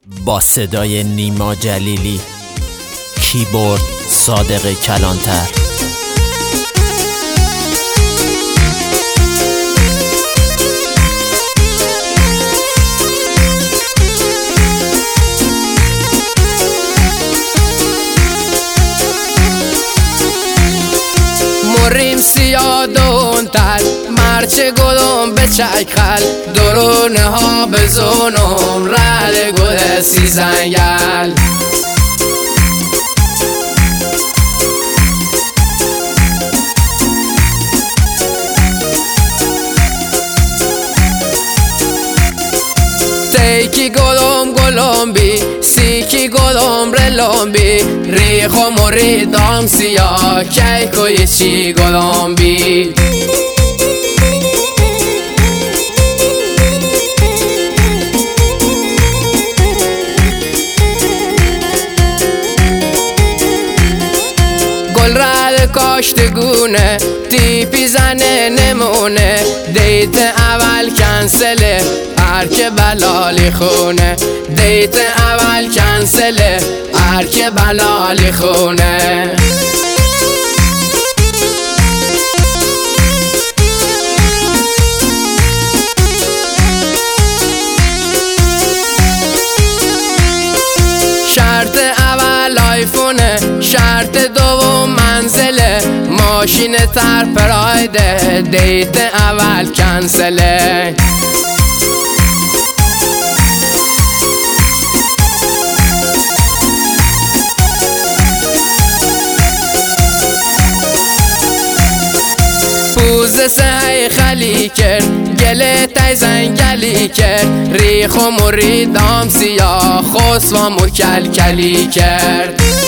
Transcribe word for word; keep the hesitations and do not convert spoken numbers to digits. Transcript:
با صدای نیما جلیلی، کیبورد صادق کلانتر. مریم سیاه دونتر مرچه گلم به چکخل درونه ها به زونم رد گل سی زنگل تیکی گلم گلم بی سیکی گلم رلم بی ریخ و مریدام سیاه کیکوی چی گلم بی گل رد کاشتگونه تیپی زنه نمونه دیت اول کنسله هرکه بلالی خونه دیت اول کنسله هرکه بلالی خونه شرط اول آیفونه شرط دوم منزله ماشین تر پرایده دیت اول کنسله پوز سعی خلی کرد گله تای زنگلی کرد ریخ و مریدام سیاه خسوامو کلکلی کرد